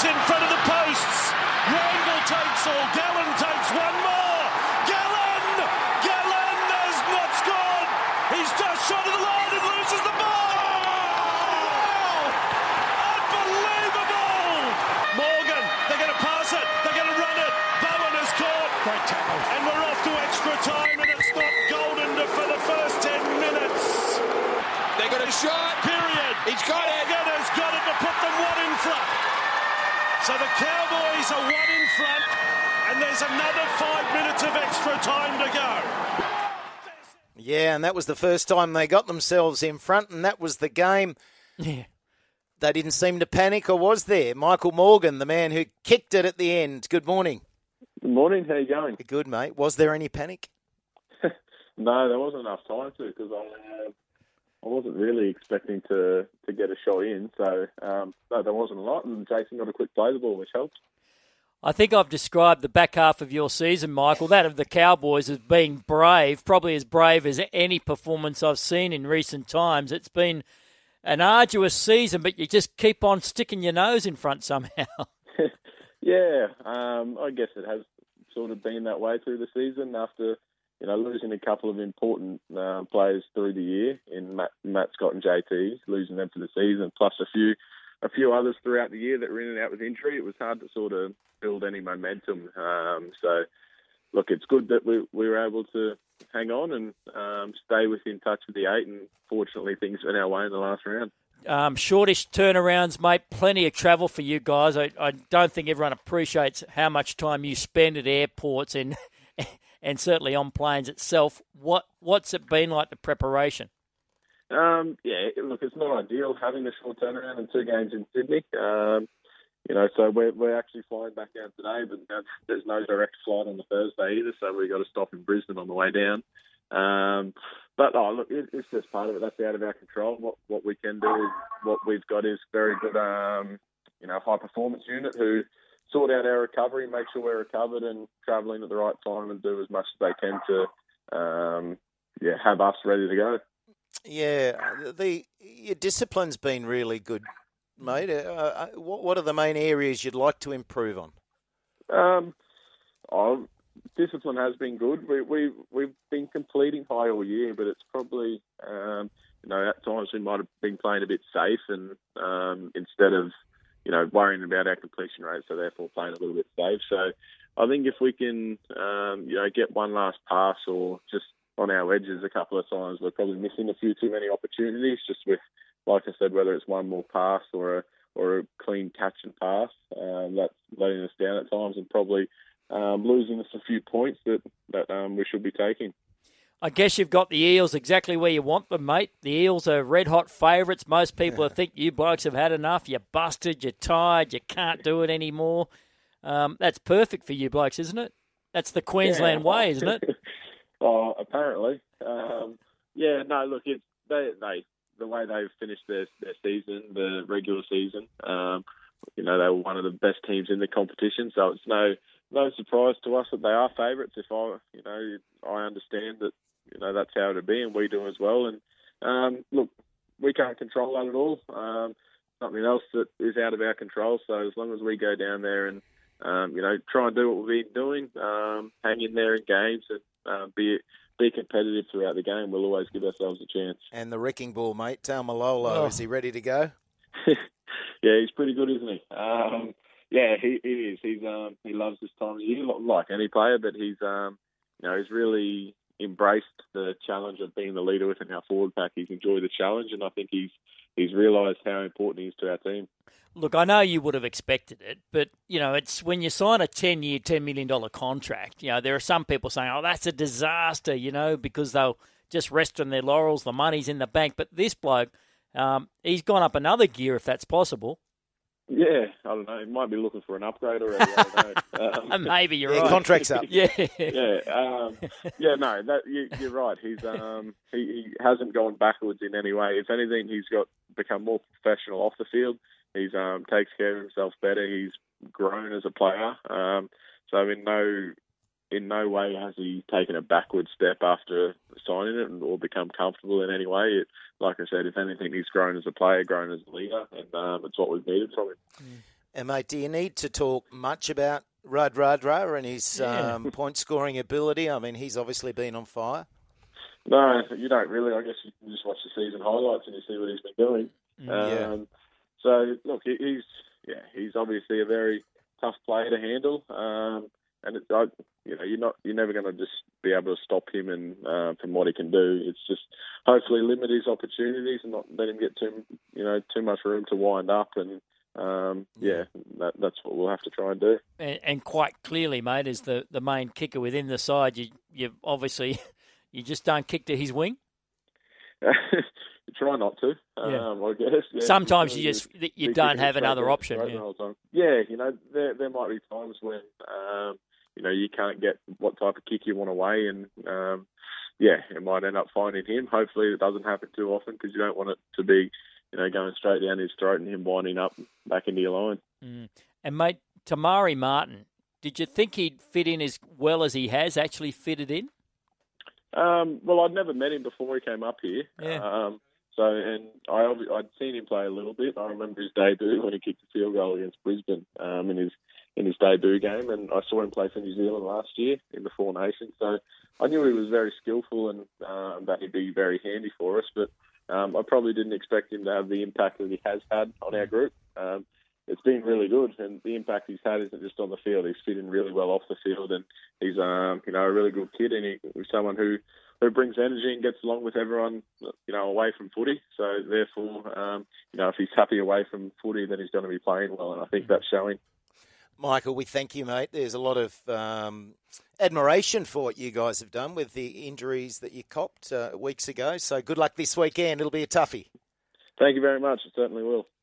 in front of the posts. Randall takes all. Gallen takes one more. Gallen has not scored. He's just shot at the line and loses the ball. Unbelievable. Morgan, they're going to pass it. They're going to run it. Bowen has caught. Great tackle. And we're off to extra time, and it's not golden for the first 10 minutes. They got a shot. Period. He's got it. Morgan has got it to put them one in front. So the Cowboys are one in front, and there's another 5 minutes of extra time to go. Yeah, and that was the first time they got themselves in front, and that was the game. Yeah. They didn't seem to panic, or was there? Michael Morgan, the man who kicked it at the end. Good morning. Good morning. How you going? Good, mate. Was there any panic? No, there wasn't enough time to, because I wasn't really expecting to get a shot in. So, no, there wasn't a lot, and Jason got a quick play the ball, which helped. I think I've described the back half of your season, Michael, that of the Cowboys, as being brave, probably as brave as any performance I've seen in recent times. It's been an arduous season, but you just keep on sticking your nose in front somehow. Yeah, I guess it has sort of been that way through the season after, losing a couple of important players through the year in Matt Scott and JT, losing them for the season, plus a few others throughout the year that were in and out with injury. It was hard to sort of build any momentum. So, look, it's good that we were able to hang on and stay within touch with the 8, and fortunately things went our way in the last round. Shortish turnarounds, mate. Plenty of travel for you guys. I don't think everyone appreciates how much time you spend at airports and certainly on planes itself. What's it been like, the preparation? Yeah, look, it's not ideal having a short turnaround and 2 games in Sydney. So we're actually flying back down today, but there's no direct flight on the Thursday either, so we got to stop in Brisbane on the way down. Look, it's just part of it. That's out of our control. What we can do is, what we've got is very good, high performance unit who sort out our recovery, make sure we're recovered and travelling at the right time, and do as much as they can to, have us ready to go. Yeah, your discipline's been really good, mate. What are the main areas you'd like to improve on? Discipline has been good. We've been completing high all year, but it's probably at times we might have been playing a bit safe, and instead of worrying about our completion rate, so therefore playing a little bit safe. So I think if we can get one last pass or just on our edges a couple of times, we're probably missing a few too many opportunities. Just with, like I said, whether it's one more pass or a clean catch and pass, that's letting us down at times, and probably losing us a few points that we should be taking. I guess you've got the Eels exactly where you want them, mate. The Eels are red-hot favourites. Most people think you blokes have had enough. You're busted, you're tired, you can't do it anymore. That's perfect for you blokes, isn't it? That's the Queensland way, isn't it? Oh, apparently. Look, it's the way they've finished their season, the regular season. They were one of the best teams in the competition, so it's no surprise to us that they are favourites. If I understand that, that's how it'd be, and we do as well. And look, we can't control that at all. Something else that is out of our control. So as long as we go down there and try and do what we've been doing, hang in there in games, and be competitive throughout the game, we'll always give ourselves a chance. And the wrecking ball, mate, Taumalolo, is he ready to go? Yeah, he's pretty good, isn't he? Yeah, he is. He loves this time of year, like any player, but he's really embraced the challenge of being the leader within our forward pack. He's enjoyed the challenge, and I think he's realised how important he is to our team. Look, I know you would have expected it, but, it's when you sign a 10-year, $10 million contract, there are some people saying, oh, that's a disaster, because they'll just rest on their laurels, the money's in the bank. But this bloke, he's gone up another gear, if that's possible. Yeah, I don't know. He might be looking for an upgrade already. I don't know. Maybe you're right. Contract's up. Yeah. You're right. He's he hasn't gone backwards in any way. If anything, he's become more professional off the field. He's takes care of himself better. He's grown as a player. So in no way has he taken a backward step after signing it or become comfortable in any way. Like I said, if anything, he's grown as a player, grown as a leader, and it's what we've needed from him. And, mate, do you need to talk much about Radradra and his point-scoring ability? I mean, he's obviously been on fire. No, you don't really. I guess you can just watch the season highlights and you see what he's been doing. So, look, he's obviously a very tough player to handle. And you're never going to just be able to stop him and from what he can do. It's just hopefully limit his opportunities and not let him get too much room to wind up. And that's what we'll have to try and do. And quite clearly, mate, as the main kicker within the side, you obviously you just don't kick to his wing. You try not to. I guess. Yeah. Sometimes you don't have another option. Yeah, there might be times when you can't get what type of kick you want away, and it might end up finding him. Hopefully, it doesn't happen too often because you don't want it to be going straight down his throat and him winding up back into your line. And mate, Tamari Martin, did you think he'd fit in as well as he has actually fitted in? Well, I'd never met him before he came up here. Yeah. I'd seen him play a little bit. I remember his debut when he kicked a field goal against Brisbane in his debut game, and I saw him play for New Zealand last year in the Four Nations. So I knew he was very skillful and that he'd be very handy for us. But I probably didn't expect him to have the impact that he has had on our group. It's been really good, and the impact he's had isn't just on the field. He's fitting really well off the field, and he's a really good kid, and he's someone who brings energy and gets along with everyone, away from footy. So therefore, if he's happy away from footy, then he's going to be playing well, and I think that's showing. Michael, we thank you, mate. There's a lot of admiration for what you guys have done with the injuries that you copped weeks ago. So good luck this weekend. It'll be a toughie. Thank you very much. It certainly will.